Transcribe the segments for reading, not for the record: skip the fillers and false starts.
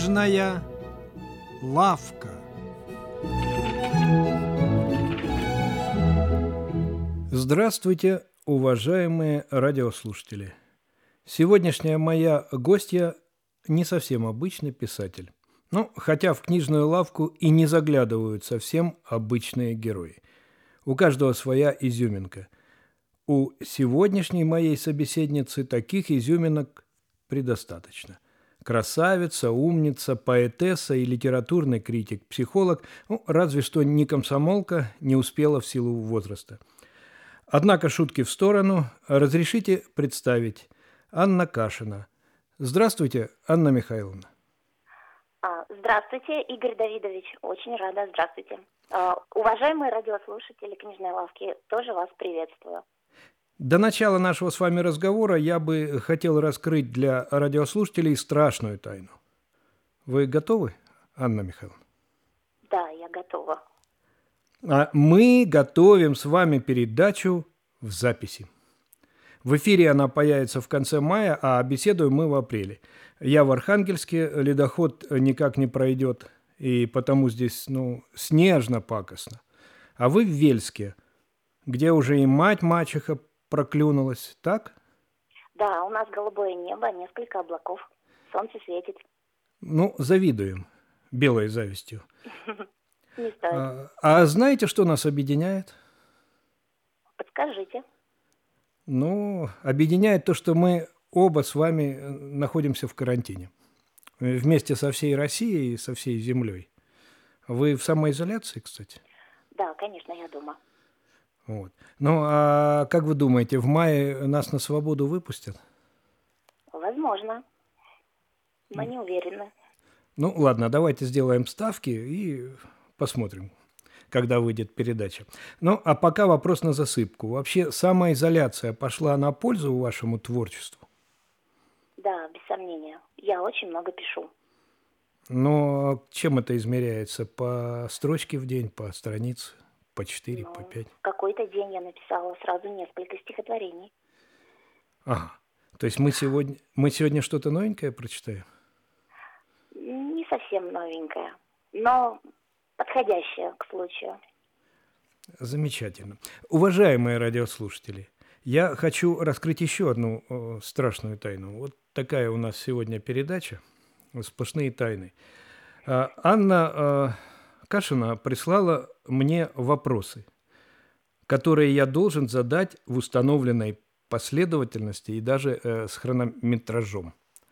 Книжная лавка. Здравствуйте, уважаемые радиослушатели! Сегодняшняя моя гостья не совсем обычный писатель. Хотя в книжную лавку и не заглядывают совсем обычные герои. У каждого своя изюминка. У сегодняшней моей собеседницы таких изюминок предостаточно. Красавица, умница, поэтесса и литературный критик, психолог, разве что не комсомолка, не успела в силу возраста. Однако шутки в сторону, разрешите представить Анна Кашина. Здравствуйте, Анна Михайловна. Здравствуйте, Игорь Давидович. Очень рада. Здравствуйте. Уважаемые радиослушатели книжной лавки, тоже вас приветствую. До начала нашего с вами разговора я бы хотел раскрыть для радиослушателей страшную тайну. Вы готовы, Анна Михайловна? Да, я готова. Мы готовим с вами передачу в записи. В эфире она появится в конце мая, а беседуем мы в апреле. Я в Архангельске, ледоход никак не пройдет, и потому здесь, снежно-пакостно. А вы в Вельске, где уже и мать-мачеха проклюнулась, так? Да, у нас голубое небо, несколько облаков, солнце светит. Завидуем белой завистью. Не стоит. А знаете, что нас объединяет? Подскажите. Объединяет то, что мы оба с вами находимся в карантине. Вместе со всей Россией и со всей землей. Вы в самоизоляции, кстати? Да, конечно, я дома. Вот. А как вы думаете, в мае нас на свободу выпустят? Возможно. Но не уверены. Ладно, давайте сделаем ставки и посмотрим, когда выйдет передача. А пока вопрос на засыпку. Вообще, самоизоляция пошла на пользу вашему творчеству? Да, без сомнения. Я очень много пишу. Но чем это измеряется? По строчке в день, по странице, по 4, по 5? В какой-то день я написала сразу несколько стихотворений. Ага. То есть мы сегодня что-то новенькое прочитаем? Не совсем новенькое, но подходящее к случаю. Замечательно. Уважаемые радиослушатели, я хочу раскрыть еще одну страшную тайну. Вот такая у нас сегодня передача «Сплошные тайны». Анна Кашина прислала мне вопросы, которые я должен задать в установленной последовательности и даже с хронометражом.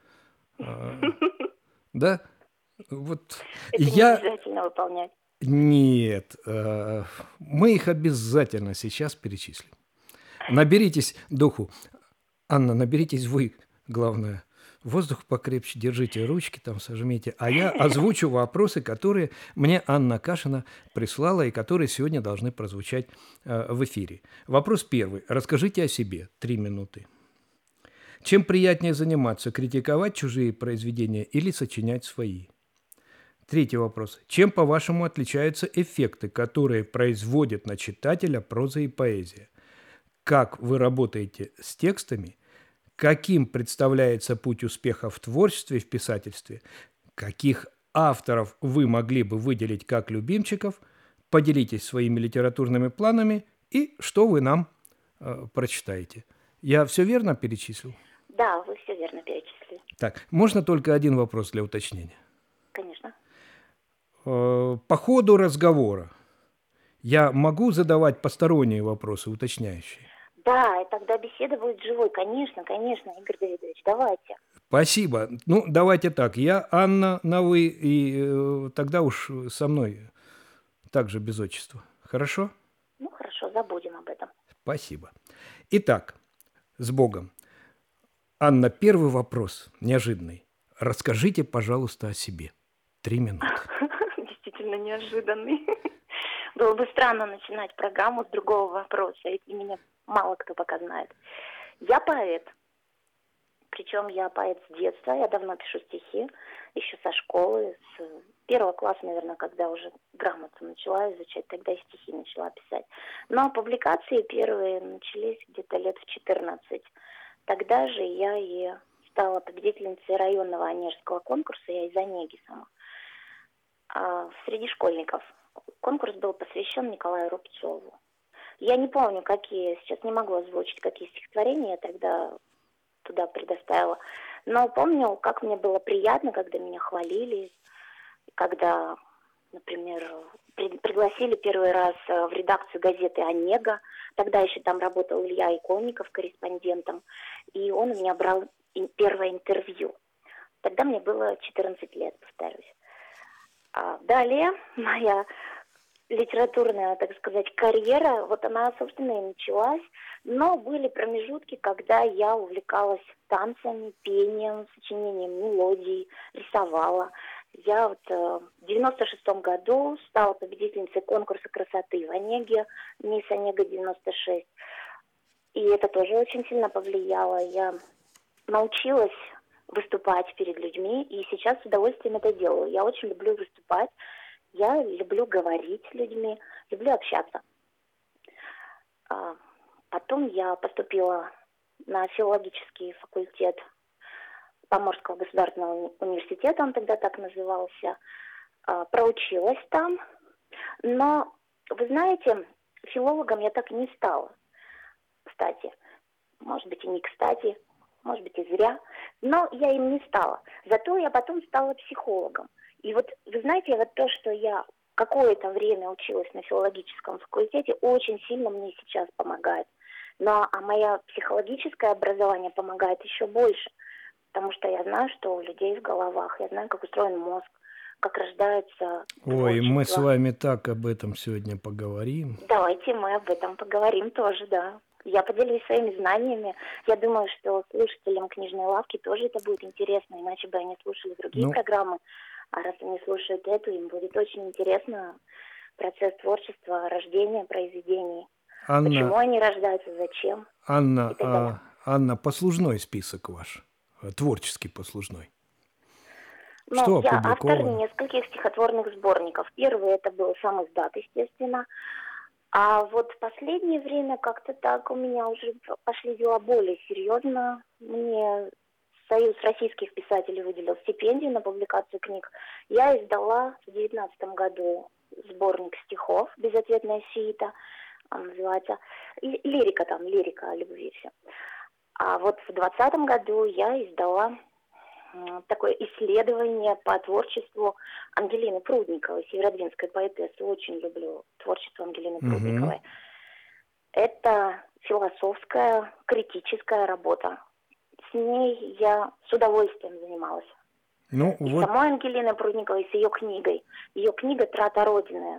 Да? Вот это не обязательно выполнять. Нет, мы их обязательно сейчас перечислим. Наберитесь духу. Анна, наберитесь вы, главное. Воздух покрепче, держите ручки, там сожмите. А я озвучу вопросы, которые мне Анна Кашина прислала и которые сегодня должны прозвучать в эфире. Вопрос первый. Расскажите о себе. 3 минуты. Чем приятнее заниматься? Критиковать чужие произведения или сочинять свои? Третий вопрос. Чем, по-вашему, отличаются эффекты, которые производят на читателя проза и поэзия? Как вы работаете с текстами? Каким представляется путь успеха в творчестве и в писательстве? Каких авторов вы могли бы выделить как любимчиков? Поделитесь своими литературными планами и что вы нам прочитаете. Я все верно перечислил? Да, вы все верно перечислили. Так, можно только один вопрос для уточнения? Конечно. По ходу разговора я могу задавать посторонние вопросы, уточняющие? Да, и тогда беседа будет живой. Конечно, Игорь Давидович, давайте. Спасибо. Давайте так. Я Анна на «вы», и тогда уж со мной также без отчества. Хорошо? Хорошо, забудем об этом. Спасибо. Итак, с Богом. Анна, первый вопрос, неожиданный. Расскажите, пожалуйста, о себе. 3 минуты. Действительно неожиданный. Было бы странно начинать программу с другого вопроса, и меня мало кто пока знает. Я поэт. Причем я поэт с детства, я давно пишу стихи, еще со школы, с 1 класса, наверное, когда уже грамоту начала изучать, тогда и стихи начала писать. Но публикации первые начались где-то лет в 14. Тогда же я и стала победительницей районного онежского конкурса, я из Онеги сама, среди школьников. Конкурс был посвящен Николаю Рубцову. Я не помню, какие, сейчас не могу озвучить, какие стихотворения я тогда туда предоставила, но помню, как мне было приятно, когда меня хвалили, когда, например, пригласили первый раз в редакцию газеты «Онега». Тогда еще там работал Илья Иконников корреспондентом, и он у меня брал первое интервью. Тогда мне было 14 лет, повторюсь. Далее моя литературная, так сказать, карьера, вот она, собственно, и началась, но были промежутки, когда я увлекалась танцами, пением, сочинением мелодий, рисовала. Я вот в 96-м году стала победительницей конкурса красоты в Онеге, «Мисс Онега-96». И это тоже очень сильно повлияло. Я научилась выступать перед людьми, и сейчас с удовольствием это делаю. Я очень люблю выступать, я люблю говорить с людьми, люблю общаться. Потом я поступила на филологический факультет Поморского государственного университета, он тогда так назывался, проучилась там, но, вы знаете, филологом я так и не стала, кстати, может быть и не кстати, может быть и зря, но я им не стала, зато я потом стала психологом. И вот, вы знаете, вот то, что я какое-то время училась на филологическом факультете, очень сильно мне сейчас помогает. А мое психологическое образование помогает еще больше, потому что я знаю, что у людей в головах, я знаю, как устроен мозг, как рождается творчество. Ой, мы с вами так об этом сегодня поговорим. Давайте мы об этом поговорим тоже, да. Я поделюсь своими знаниями. Я думаю, что слушателям «Книжной лавки» тоже это будет интересно, иначе бы они слушали другие программы. А раз они слушают эту, им будет очень интересно процесс творчества, рождения произведений. Анна, почему они рождаются, зачем. Анна, послужной список ваш, творческий послужной. Ну, я автор нескольких стихотворных сборников. Первый это был сам издат, естественно. А вот в последнее время как-то так у меня уже пошли дела более серьезно. Мне Союз российских писателей выделил стипендию на публикацию книг. Я издала в 2019 году сборник стихов «Безответная сюита», называется, лирика о любви все. А вот в 2020 году я издала такое исследование по творчеству Ангелины Прудниковой, северодвинской поэтессы. Очень люблю творчество Ангелины Прудниковой. Это философская, критическая работа. С ней я с удовольствием занималась. И самой Ангелиной Прудниковой, с ее книгой. Ее книга «Трата Родины».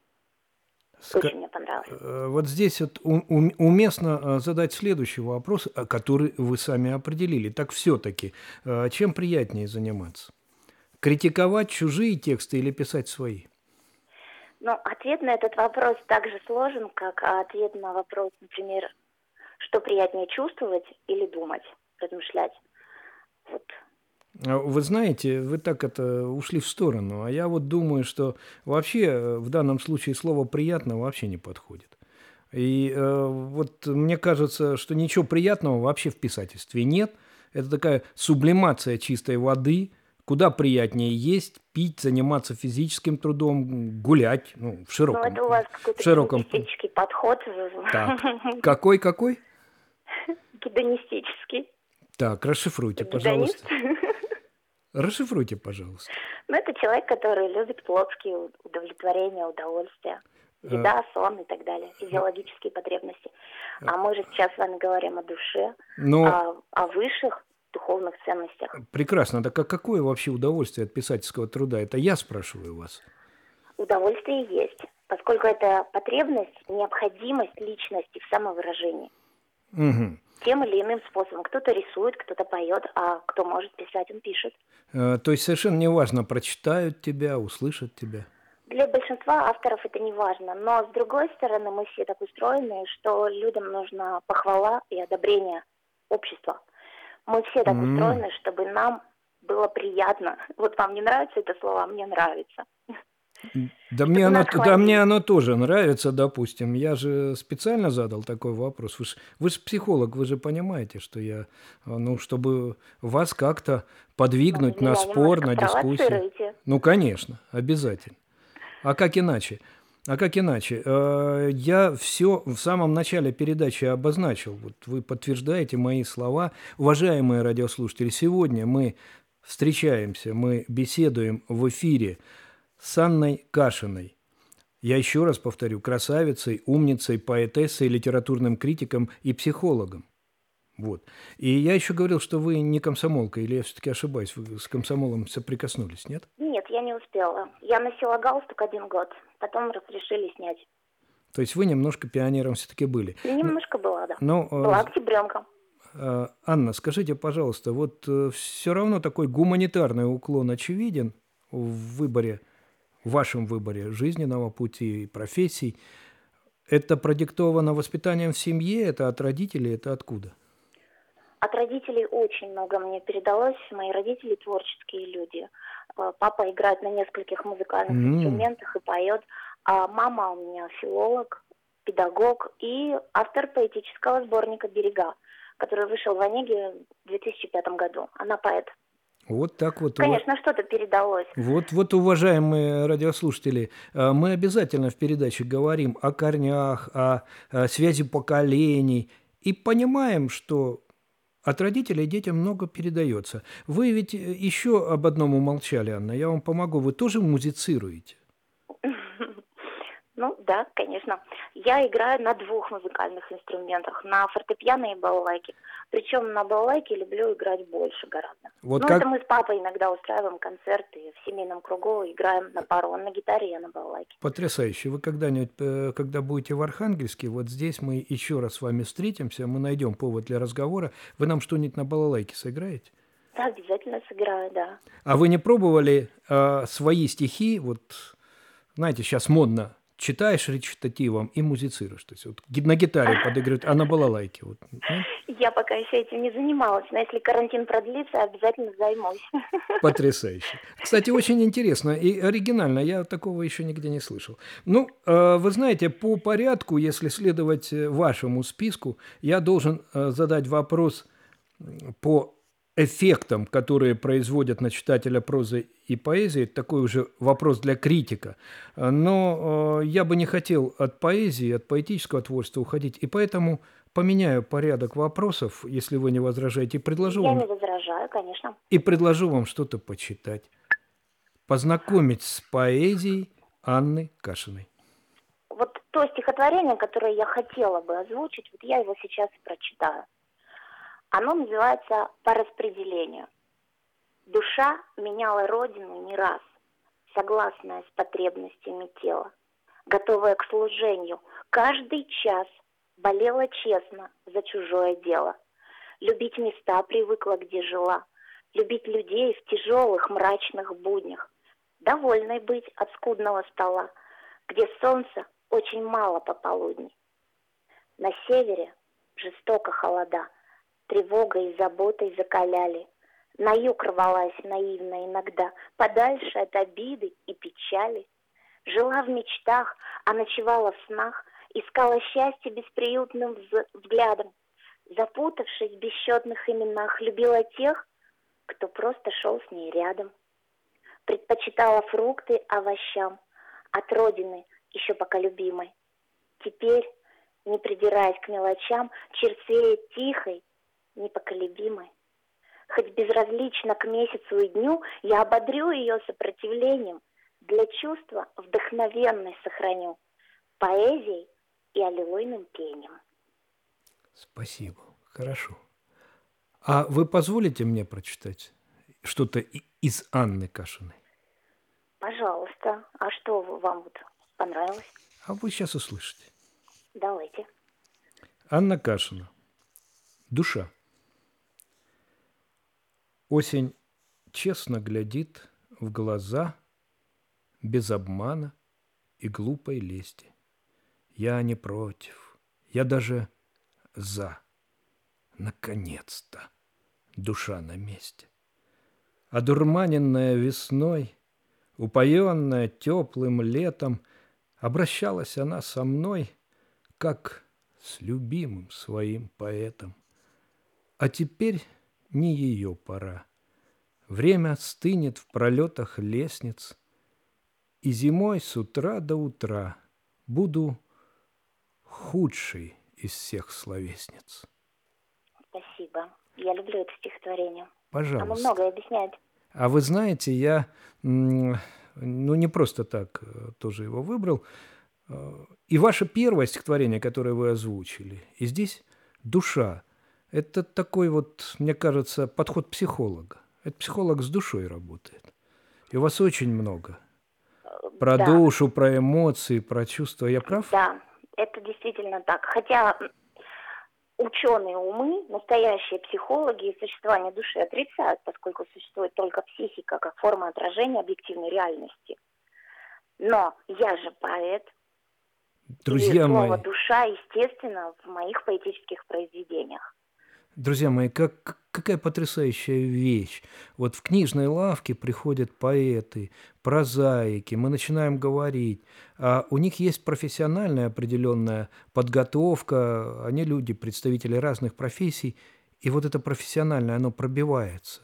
Очень мне понравилось. Вот здесь вот уместно задать следующий вопрос, который вы сами определили. Так все-таки, чем приятнее заниматься? Критиковать чужие тексты или писать свои? Ну, ответ на этот вопрос так же сложен, как ответ на вопрос, например, что приятнее чувствовать или думать, размышлять. Вот. Вы знаете, вы так ушли в сторону, а я вот думаю, что вообще в данном случае слово «приятно» вообще не подходит. И вот мне кажется, что ничего приятного вообще в писательстве нет. Это такая сублимация чистой воды, куда приятнее есть, пить, заниматься физическим трудом, гулять, в широком. Ну, это у вас какой-то гедонистический подход. Так, какой? Гедонистический. Так, расшифруйте, пожалуйста. Расшифруйте, пожалуйста. Ну, это человек, который любит плотские удовлетворения, удовольствия. Еда, сон и так далее. Физиологические потребности. А мы же сейчас с вами говорим о душе, о высших духовных ценностях. Прекрасно. Так а какое вообще удовольствие от писательского труда? Это я спрашиваю вас. Удовольствие есть, поскольку это потребность, необходимость личности в самовыражении. Угу. Тем или иным способом. Кто-то рисует, кто-то поет, а кто может писать, он пишет. То есть совершенно не важно, прочитают тебя, услышат тебя? Для большинства авторов это не важно. Но с другой стороны, мы все так устроены, что людям нужна похвала и одобрение общества. Мы все так устроены, чтобы нам было приятно. Вот вам не нравится это слово, а мне нравится. чтобы нас Да мне хвалили. оно тоже нравится, допустим. Я же специально задал такой вопрос. Вы ж психолог, вы же понимаете, что я, ну, чтобы вас как-то Ну, вы подвигнуть на меня спор, немножко на дискуссию. провоцируете. Ну, конечно, обязательно. А как иначе? А как иначе? Я все в самом начале передачи обозначил. Вот вы подтверждаете мои слова. Уважаемые радиослушатели, сегодня мы встречаемся, мы беседуем в эфире с Анной Кашиной. Я еще раз повторю, красавицей, умницей, поэтессой, литературным критиком и психологом. Вот. И я еще говорил, что вы не комсомолка, или я все-таки ошибаюсь, вы с комсомолом соприкоснулись, нет? Нет, я не успела. Я носила галстук 1 год, потом разрешили снять. То есть вы немножко пионером все-таки были. Немножко была, да. Но, Была октябренка. Анна, скажите, пожалуйста, вот все равно такой гуманитарный уклон очевиден в выборе, в вашем выборе жизненного пути и профессий. Это продиктовано воспитанием в семье, это от родителей, это откуда? От родителей очень много мне передалось. Мои родители творческие люди. Папа играет на нескольких музыкальных инструментах и поет. А мама у меня филолог, педагог и автор поэтического сборника «Берега», который вышел в Онеге в 2005 году. Она поэт. Вот так вот. Конечно, что-то передалось. Вот, уважаемые радиослушатели, мы обязательно в передаче говорим о корнях, о связи поколений и понимаем, что от родителей детям много передается. Вы ведь еще об одном умолчали, Анна, я вам помогу. Вы тоже музицируете? Ну да, конечно. Я играю на 2 музыкальных инструментах, на фортепиано и балалайке. Причем на балалайке люблю играть больше гораздо. Вот Ну, как... это мы с папой иногда устраиваем концерты в семейном кругу, играем на пару. Он на гитаре, я на балалайке. Потрясающе. Вы когда-нибудь, когда будете в Архангельске, вот здесь мы еще раз с вами встретимся, мы найдем повод для разговора. Вы нам что-нибудь на балалайке сыграете? Да, обязательно сыграю, да. А вы не пробовали свои стихи, вот, знаете, сейчас модно, читаешь речитативом и музицируешь. То есть вот на гитаре подыгрывать, а на балалайке. Вот, нет? Я пока еще этим не занималась, но если карантин продлится, обязательно займусь. Потрясающе. Кстати, очень интересно и оригинально. Я такого еще нигде не слышал. Ну, вы знаете, по порядку, если следовать вашему списку, я должен задать вопрос по эффектам, которые производят на читателя прозы и поэзии. Это такой уже вопрос для критика. Но я бы не хотел от поэзии, от поэтического творчества уходить, и поэтому поменяю порядок вопросов, если вы не возражаете, и предложу Я вам... не возражаю, конечно. И предложу вам что-то почитать. Познакомить с поэзией Анны Кашиной. Вот то стихотворение, которое я хотела бы озвучить, вот я его сейчас прочитаю. Оно называется «По распределению». Душа меняла родину не раз, согласная с потребностями тела, готовая к служению, каждый час болела честно за чужое дело. Любить места привыкла, где жила, любить людей в тяжелых мрачных буднях, довольной быть от скудного стола, где солнца очень мало пополудни. На севере жестоко холода, тревогой и заботой закаляли. На юг рвалась наивно иногда, подальше от обиды и печали. Жила в мечтах, а ночевала в снах, искала счастье бесприютным взглядом. Запутавшись в бесчетных именах, любила тех, кто просто шел с ней рядом. Предпочитала фрукты овощам, от родины еще пока любимой. Теперь, не придираясь к мелочам, черствеет тихой, непоколебимой. Хоть безразлично к месяцу и дню, я ободрю ее сопротивлением, для чувства вдохновенной сохраню, поэзией и аллилуйным пением. Спасибо, хорошо. А вы позволите мне прочитать что-то из Анны Кашиной? Пожалуйста. А что вам вот понравилось? А вы сейчас услышите. Давайте. Анна Кашина. Душа. Осень честно глядит в глаза, без обмана и глупой лести. Я не против, я даже за. Наконец-то душа на месте. Одурманенная весной, Упоенная теплым летом, обращалась она со мной, как с любимым своим поэтом. А теперь не ее пора. Время стынет в пролетах лестниц, и зимой с утра до утра буду худший из всех словесниц. Спасибо. Я люблю это стихотворение. Пожалуйста. Оно многое объясняет. А вы знаете, я не просто так тоже его выбрал. И ваше первое стихотворение, которое вы озвучили, и здесь душа. Это такой вот, мне кажется, подход психолога. Это психолог с душой работает. И у вас очень много. Про душу, про эмоции, про чувства. Я прав? Да, это действительно так. Хотя ученые умы, настоящие психологи, существование души отрицают, поскольку существует только психика как форма отражения объективной реальности. Но я же поэт. Друзья и мои, слово «душа», естественно, в моих поэтических произведениях. Друзья мои, какая потрясающая вещь. Вот в книжной лавке приходят поэты, прозаики, мы начинаем говорить. А у них есть профессиональная определенная подготовка, они люди, представители разных профессий, и вот это профессиональное, оно пробивается.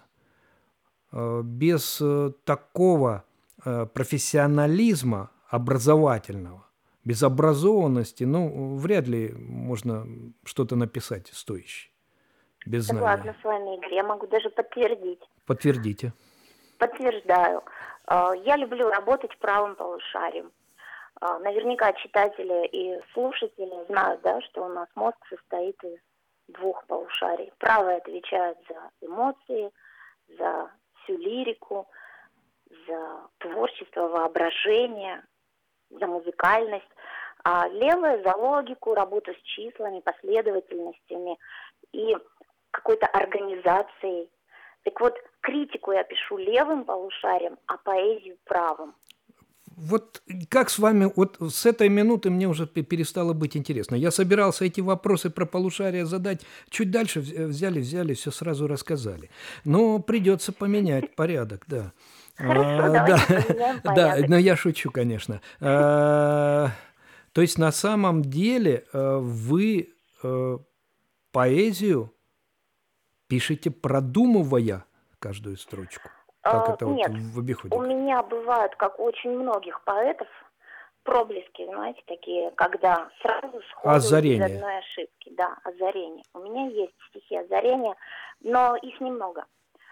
Без такого профессионализма образовательного, без образованности, вряд ли можно что-то написать стоящее. Без Согласна знания. с вами, Игорь. Я могу даже подтвердить. Подтвердите. Подтверждаю. Я люблю работать правым полушарием. Наверняка читатели и слушатели знают, да, что у нас мозг состоит из двух полушарий. Правое отвечает за эмоции, за всю лирику, за творчество, воображение, за музыкальность. А левое за логику, работу с числами, последовательностями и какой-то организацией. Так вот, критику я пишу левым полушарием, а поэзию правым. Вот как с вами, вот с этой минуты мне уже перестало быть интересно. Я собирался эти вопросы про полушария задать чуть дальше, взяли, все сразу рассказали. Но придется поменять порядок, да. Хорошо, давайте поменяем порядок. Да, но я шучу, конечно. То есть на самом деле вы поэзию пишете, продумывая каждую строчку? Как это Нет, вот в обиходе? У меня бывают, как у очень многих поэтов, проблески, знаете, такие, когда сразу сходу озарение. Без одной ошибки. Да, озарение. У меня есть стихи озарения, но их немного.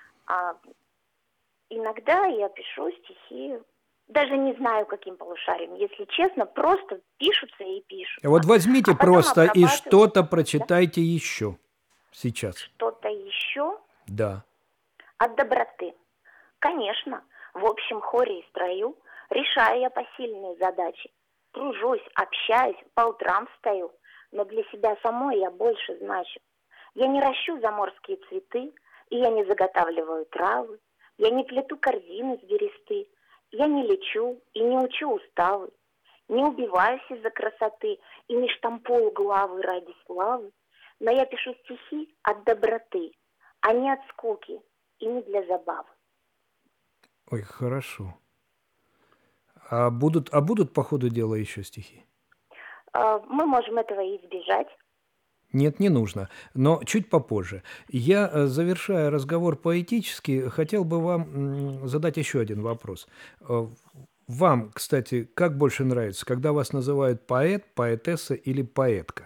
Иногда я пишу стихи, даже не знаю, каким полушарием, если честно, просто пишутся и пишутся. Вот возьмите просто и что-то прочитайте еще сейчас. Что-то еще? Да. От доброты. Конечно, в общем хоре и строю решаю я посильные задачи. Тружусь, общаюсь, по утрам встаю, но для себя самой я больше значу. Я не ращу заморские цветы, и я не заготавливаю травы, я не плету корзины с бересты, я не лечу и не учу уставы, не убиваюсь из-за красоты и не штампую главы ради славы, но я пишу стихи от доброты, а не от скуки и не для забавы. Ой, хорошо. А будут по ходу дела еще стихи? Мы можем этого и избежать. Нет, не нужно, но чуть попозже. Я, завершая разговор поэтически, хотел бы вам задать еще один вопрос. Вам, кстати, как больше нравится, когда вас называют поэт, поэтесса или поэтка?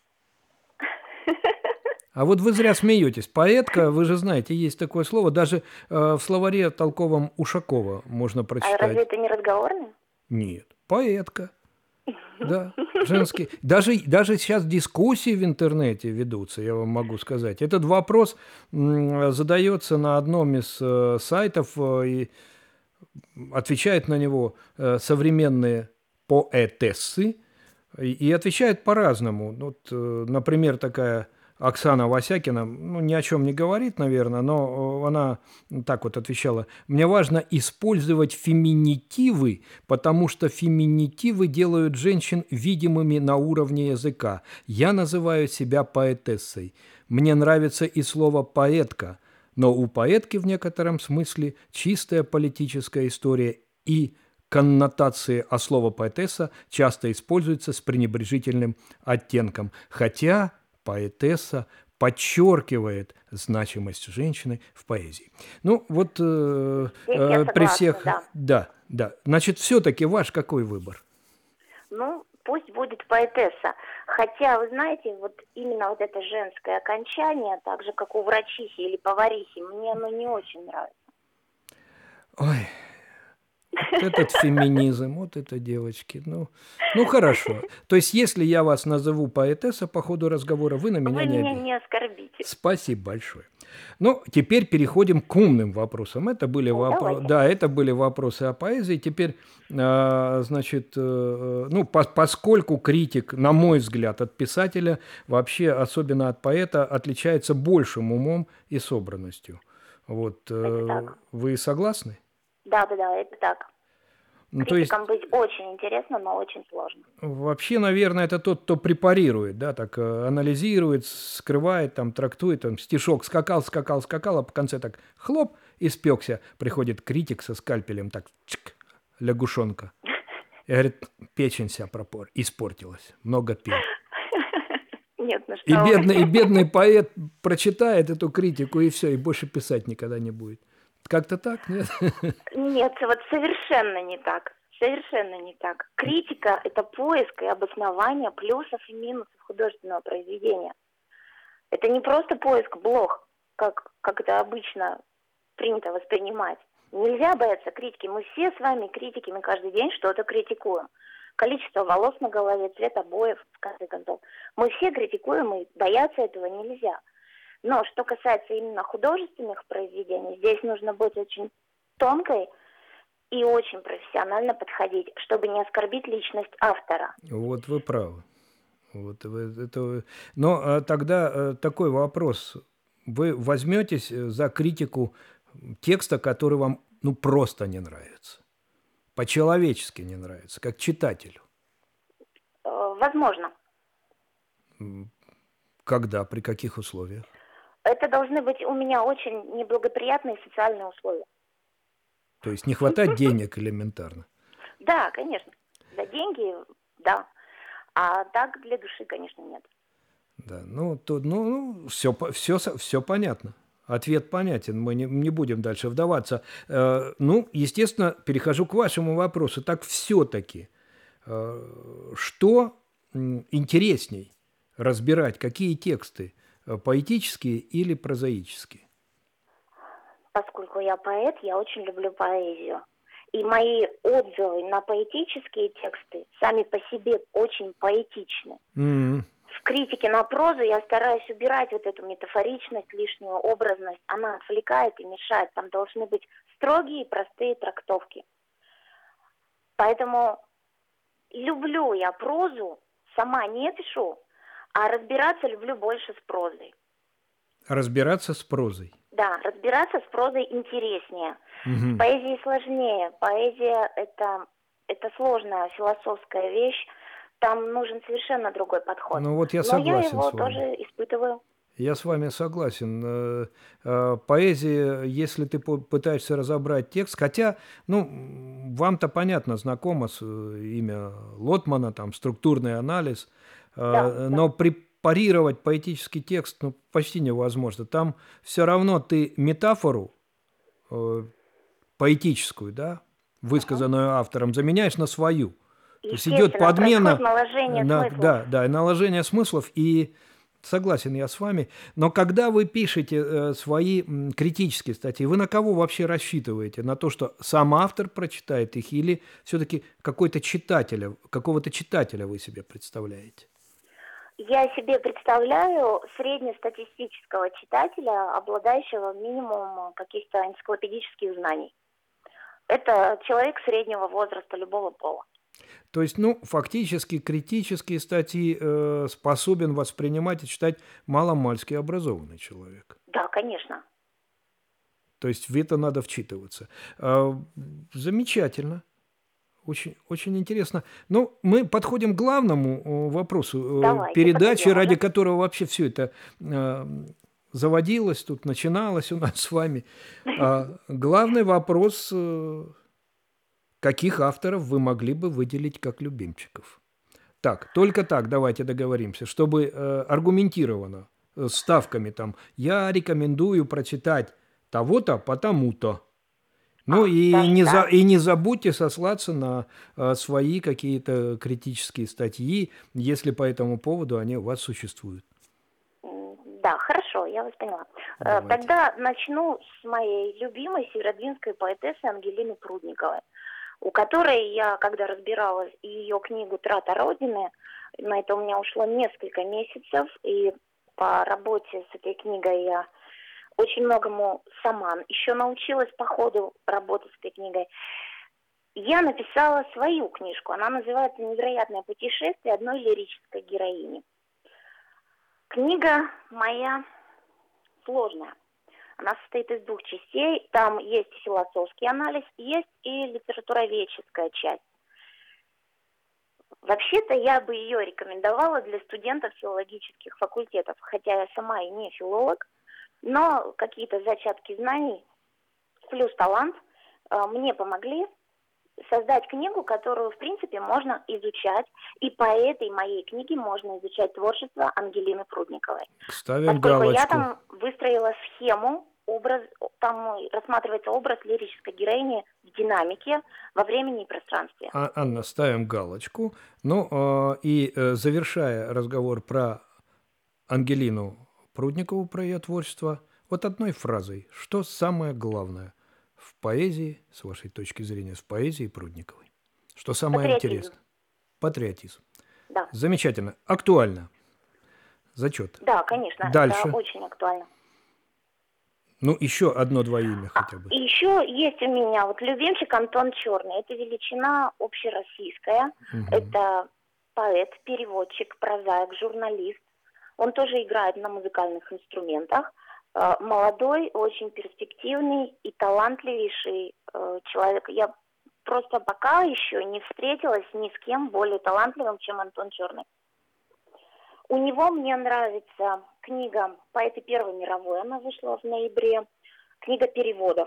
А вот вы зря смеетесь. Поэтка, вы же знаете, есть такое слово, даже в словаре толковом Ушакова можно прочитать. А разве это не разговорное? Нет, поэтка. Да, женский. Даже сейчас дискуссии в интернете ведутся, я вам могу сказать. Этот вопрос задается на одном из сайтов, и отвечают на него современные поэтессы, и отвечают по-разному. Вот, например, такая Оксана Васякина, ни о чем не говорит, наверное, но она так вот отвечала. Мне важно использовать феминитивы, потому что феминитивы делают женщин видимыми на уровне языка. Я называю себя поэтессой. Мне нравится и слово «поэтка», но у поэтки в некотором смысле чистая политическая история и коннотации, а слово поэтесса часто используется с пренебрежительным оттенком, хотя поэтесса подчеркивает значимость женщины в поэзии. Ну, вот при всех... Да. Да. Значит, все-таки ваш какой выбор? Ну, пусть будет поэтесса. Хотя, вы знаете, вот именно вот это женское окончание, так же, как у врачихи или поварихи, мне оно не очень нравится. Ой, вот этот феминизм, вот это, девочки. Ну, хорошо. То есть, если я вас назову поэтесса по ходу разговора, вы на меня не обидитесь. Вы меня не оскорбите. Спасибо большое. Ну, теперь переходим к умным вопросам. Это были вопросы о поэзии. Теперь, значит, поскольку критик, на мой взгляд, от писателя, вообще, особенно от поэта, отличается большим умом и собранностью. Вот, вы согласны? Да, это так. Критикам быть очень интересно, но очень сложно. Вообще, наверное, это тот, кто препарирует, да, так анализирует, скрывает, там, трактует, там, стишок скакал, а по конце так хлоп, испекся. Приходит критик со скальпелем, так, чик, лягушонка. И говорит, печень вся испортилась, много пил. Нет, ну что и бедный поэт прочитает эту критику, и все, и больше писать никогда не будет. Как-то так, нет? Нет, вот совершенно не так. Совершенно не так. Критика – это поиск и обоснование плюсов и минусов художественного произведения. Это не просто поиск блох, как это обычно принято воспринимать. Нельзя бояться критики. Мы все с вами критики, мы каждый день что-то критикуем. Количество волос на голове, цвет обоев, в конце концов. Мы все критикуем, и бояться этого нельзя. Но что касается именно художественных произведений, здесь нужно быть очень тонкой и очень профессионально подходить, чтобы не оскорбить личность автора. Вот вы правы. Но тогда такой вопрос. Вы возьметесь за критику текста, который вам просто не нравится? По-человечески не нравится, как читателю? Возможно. Когда? При каких условиях? Это должны быть у меня очень неблагоприятные социальные условия. То есть не хватает денег элементарно? Да, конечно. За деньги, да. А так для души, конечно, нет. Да, все понятно. Ответ понятен, мы не будем дальше вдаваться. Естественно, перехожу к вашему вопросу. Так все-таки, что интересней разбирать, какие тексты? Поэтические или прозаические? Поскольку я поэт, я очень люблю поэзию. И мои отзывы на поэтические тексты сами по себе очень поэтичны. Mm-hmm. В критике на прозу я стараюсь убирать вот эту метафоричность, лишнюю образность. Она отвлекает и мешает. Там должны быть строгие и простые трактовки. Поэтому люблю я прозу, сама не пишу, а разбираться люблю больше с прозой. Разбираться с прозой? Да, разбираться с прозой интереснее. Угу. С поэзией сложнее. Поэзия это сложная философская вещь. Там нужен совершенно другой подход. Ну вот я согласен. Но я его тоже испытываю. Я с вами согласен. Поэзия, если ты пытаешься разобрать текст, хотя, вам-то понятно, знакомо имя Лотмана, там, структурный анализ, но препарировать поэтический текст почти невозможно. Там все равно ты метафору поэтическую, да, высказанную автором, заменяешь на свою. То есть идет подмена, наложение смыслов, и согласен я с вами. Но когда вы пишете свои критические статьи, вы на кого вообще рассчитываете? На то, что сам автор прочитает их, или все-таки какого-то читателя вы себе представляете? Я себе представляю среднестатистического читателя, обладающего минимумом каких-то энциклопедических знаний. Это человек среднего возраста любого пола. То есть, фактически критические статьи способен воспринимать и читать маломальски образованный человек. Да, конечно. То есть в это надо вчитываться. Замечательно. Очень, очень интересно. Мы подходим к главному вопросу передачи, ради которого вообще все это заводилось, тут начиналось у нас с вами. Главный вопрос... каких авторов вы могли бы выделить как любимчиков? Так, только так давайте договоримся, чтобы аргументированно, с ставками там. Я рекомендую прочитать того-то, потому-то. Ну и не забудьте сослаться на свои какие-то критические статьи, если по этому поводу они у вас существуют. Да, хорошо, я вас поняла. Давайте. Тогда начну с моей любимой северодвинской поэтессы Ангелины Прудниковой, у которой я, когда разбиралась ее книгу «Трата Родины», на это у меня ушло несколько месяцев, и по работе с этой книгой я очень многому сама еще научилась по ходу работы с этой книгой. Я написала свою книжку, она называется «Невероятное путешествие одной лирической героини». Книга моя сложная. Она состоит из 2 частей. Там есть философский анализ, есть и литературоведческая часть. Вообще-то я бы ее рекомендовала для студентов филологических факультетов, хотя я сама и не филолог, но какие-то зачатки знаний плюс талант мне помогли создать книгу, которую, в принципе, можно изучать. И по этой моей книге можно изучать творчество Ангелины Прудниковой. Ставим Поскольку галочку. я там выстроила схему, там рассматривается образ лирической героини в динамике во времени и пространстве. Анна, ставим галочку. Ну, и завершая разговор про Ангелину Прудникову, про ее творчество, вот одной фразой. Что самое главное в поэзии, с вашей точки зрения, в поэзии Прудниковой? Что самое интересное? Патриотизм. Да. Замечательно. Актуально. Зачет. Да, конечно. Дальше. Это очень актуально. Ну, еще 1-2 имя хотя бы. Еще есть у меня вот любимчик Антон Черный. Это величина общероссийская. Угу. Это поэт, переводчик, прозаик, журналист. Он тоже играет на музыкальных инструментах. Молодой, очень перспективный и талантливейший человек. Я просто пока еще не встретилась ни с кем более талантливым, чем Антон Черный. У него мне нравится книга «Поэты Первой мировой», она вышла в ноябре, книга переводов.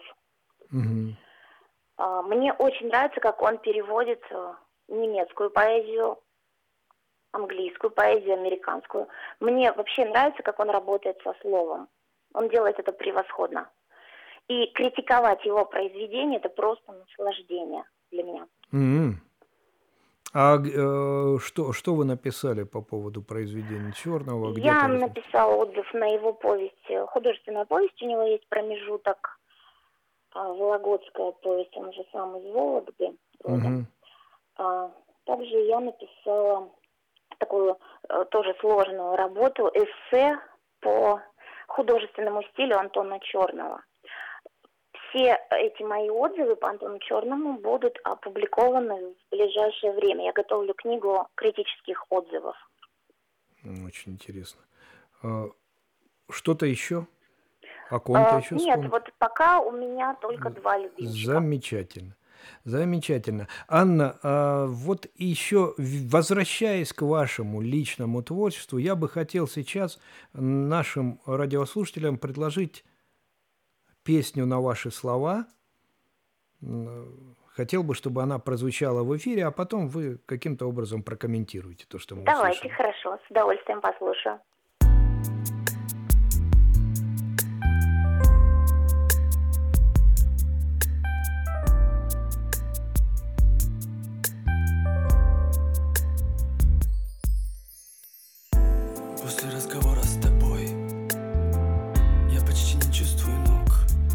Угу. Мне очень нравится, как он переводит немецкую поэзию, английскую поэзию, американскую. Мне вообще нравится, как он работает со словом. Он делает это превосходно. И критиковать его произведение – это просто наслаждение для меня. Mm-hmm. А что вы написали по поводу произведения Черного? Я написала отзыв на его повесть, художественная повесть. У него есть промежуток, вологодская повесть, он же сам из Вологды. Mm-hmm. Также я написала такую тоже сложную работу, эссе по художественному стилю Антона Черного. Все эти мои отзывы по Антону Черному будут опубликованы в ближайшее время. Я готовлю книгу критических отзывов. Очень интересно. Что-то еще? О ком-то еще Нет, вспомнить? Вот пока у меня только 2 любимчика. Замечательно. Замечательно. Анна, вот еще возвращаясь к вашему личному творчеству, я бы хотел сейчас нашим радиослушателям предложить песню на ваши слова. Хотел бы, чтобы она прозвучала в эфире, а потом вы каким-то образом прокомментируете то, что мы услышали. Давайте, хорошо, с удовольствием послушаю. После разговора с тобой я почти не чувствую ног,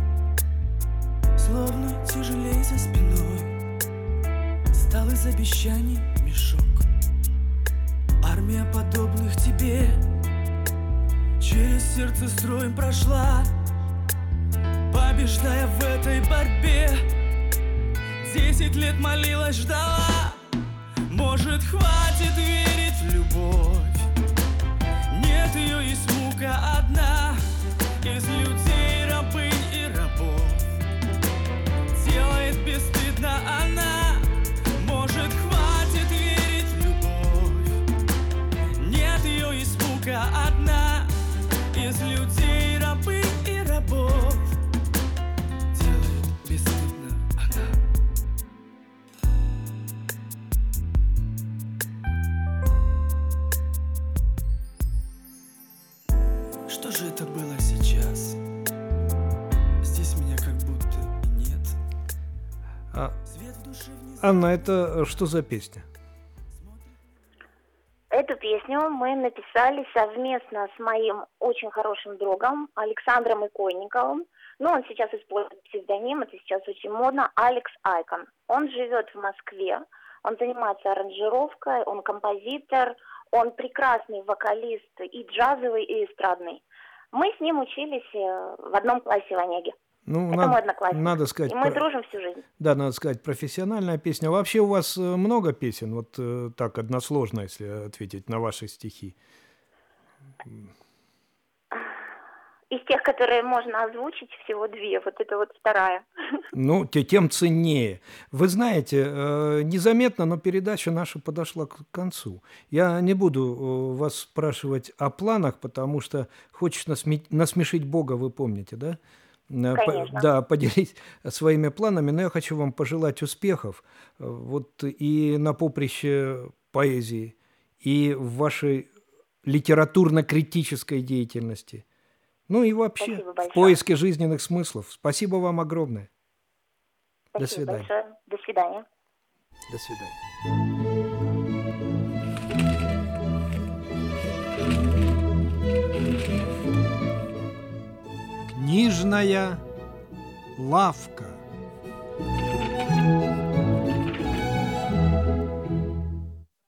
словно тяжелей за спиной стал из обещаний мешок. Армия подобных тебе через сердце строем прошла, побеждая в этой борьбе. 10 лет молилась, ждала, может, хватит верить в любовь. Нет, ее есть мука одна, из людей рабынь и рабов. Делает бесстыдно она, может, хватит верить в любовь. Нет, ее есть мука одна, из людей рабынь и рабов. Делает бесстыдно она. Что же это было сейчас? Здесь меня как будто и нет. А, Свет в душе внизу. Анна, это что за песня? Эту песню мы написали совместно с моим очень хорошим другом Александром Иконниковым. Ну, он сейчас использует псевдоним, это сейчас очень модно, Алекс Айкон. Он живет в Москве, он занимается аранжировкой, он композитор, он прекрасный вокалист и джазовый, и эстрадный. Мы с ним учились в одном классе в Онеге. Ну, Это мой одноклассник. надо сказать, И мы дружим всю жизнь. да, надо сказать, профессиональная песня. Вообще у вас много песен, вот так односложно, если ответить на ваши стихи? Из тех, которые можно озвучить, всего 2. Вот это вот вторая. Ну, тем ценнее. Вы знаете, незаметно, но передача наша подошла к концу. Я не буду вас спрашивать о планах, потому что хочешь насмешить Бога, вы помните, да? Конечно. Да, поделись своими планами, но я хочу вам пожелать успехов вот и на поприще поэзии, и в вашей литературно-критической деятельности. Ну и вообще в поиске жизненных смыслов. Спасибо вам огромное. Спасибо До свидания. большое. До свидания. До свидания. Книжная лавка.